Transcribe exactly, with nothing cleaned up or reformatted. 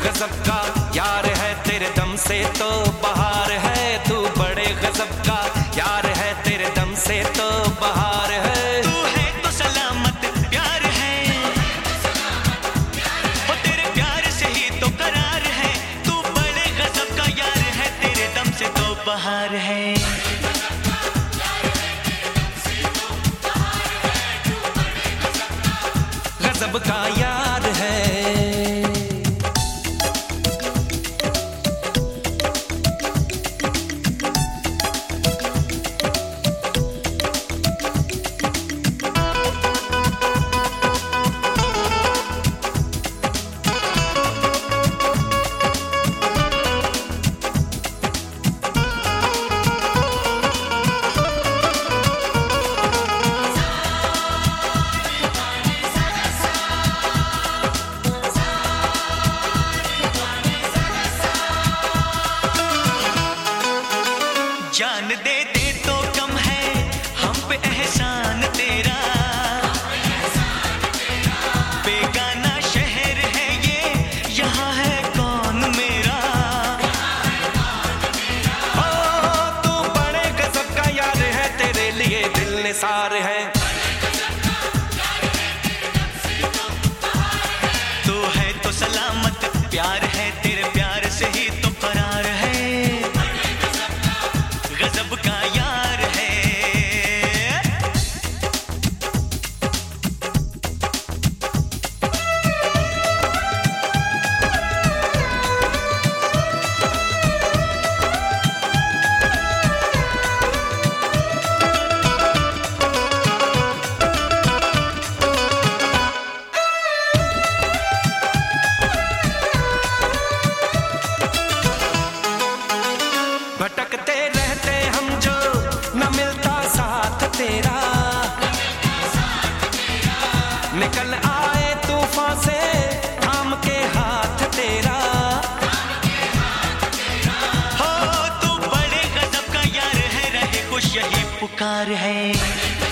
गजब का यार है, तेरे दम से तो बहार है। तू बड़े गजब का यार है, तेरे दम से तो बहार है। तू है तो सलामत प्यार है, वो तेरे प्यार से ही तो करार है। तू बड़े गजब का यार है, तेरे दम से तो बहार है। गजब का यार है। जान दे दे तो कम है हम पे एहसान तेरा, बेगाना शहर है ये, यहाँ है कौन मेरा। ओ तू बड़े गजब का यार है, तेरे लिए दिल निसार है। तू है तो सलामत प्यार है, तेरे प्यार से ही तो करार है। गजब का यार है। भटकते रहते हम जो न मिलता साथ तेरा, निकल आए तूफान से थाम के हाथ तेरा। हो तू बड़े गजब का यार है, रहे खुश यही पुकार है।